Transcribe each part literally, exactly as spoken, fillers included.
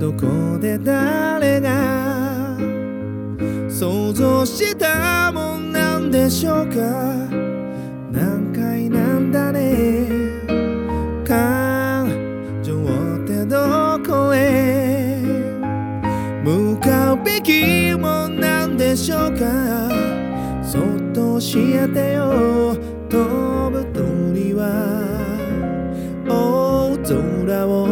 どこで誰が想像したもんなんでしょうか。何回なんだね感情ってどこへ向かうべきもんなんでしょうか。そっと教えてよ飛ぶ鳥は大空を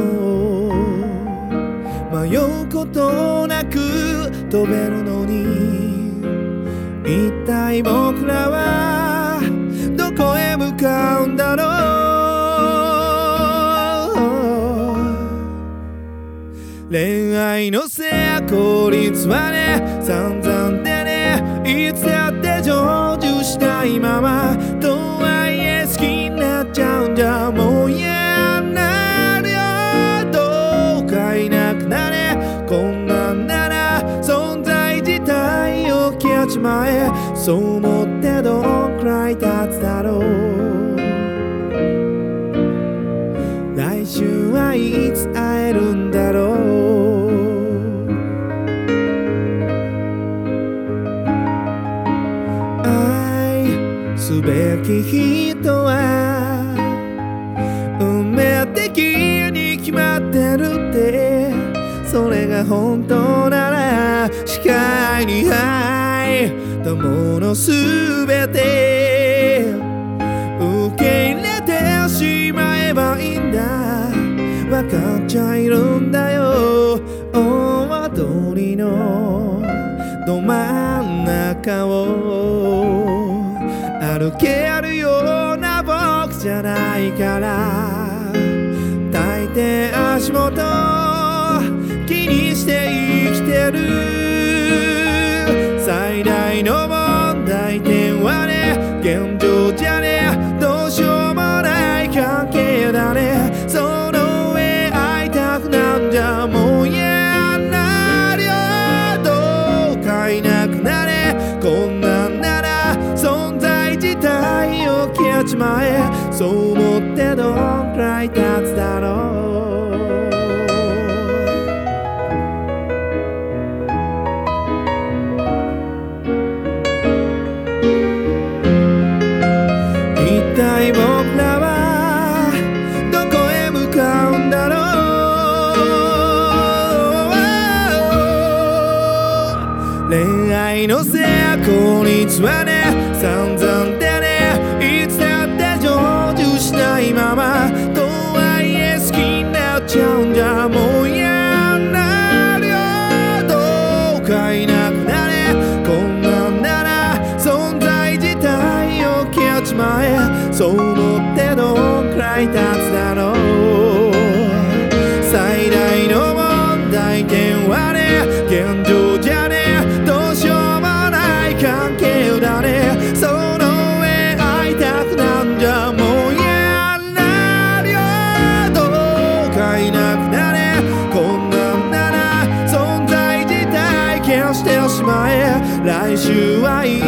迷うことなく飛べるのに、一体僕らはどこへ向かうんだろう。恋愛の成功率はね散々でね、いつだって成就しないまま、とはいえ好きになっちゃうんじゃもう嫌なるよ。どうかいなくなれ、こんなんなら存在自体を消えちまえ。そう思ってどんくらい経つだろう。来週はいつ会えるんだろう。愛すべき人は運命的に決まってるって、それが本当なら視界に入ったものすべて受け入れてしまえばいいんだ。わかっちゃいるんだよ大通りのど真ん中を歩けるような僕じゃないから、大抵足元気にして生きてる。最大の問題点はね現状じゃねどうしようもない関係だね。その上会いたくなんじゃもう嫌なるよ。どうかいなくなれ、こんなんなら存在自体を消えちまえ。そう思ってどんくらい経つだろう。一体僕らはどこへ向かうんだろう。恋愛の成功率はね散々でね、いつだって成就しないまま、とはいえ好きになっちゃうんじゃもう嫌なるよ。どうかいなくなれ、こんなんなら存在自体を消えちまえ。そう思ってどんくらい経つだろう。最大の問題点はね現状じゃねどうしようもない関係だね。その上会いたくなんじゃもう嫌なるよ。どうかいなくなれ、こんなんなら存在自体消してしまえ。来週はい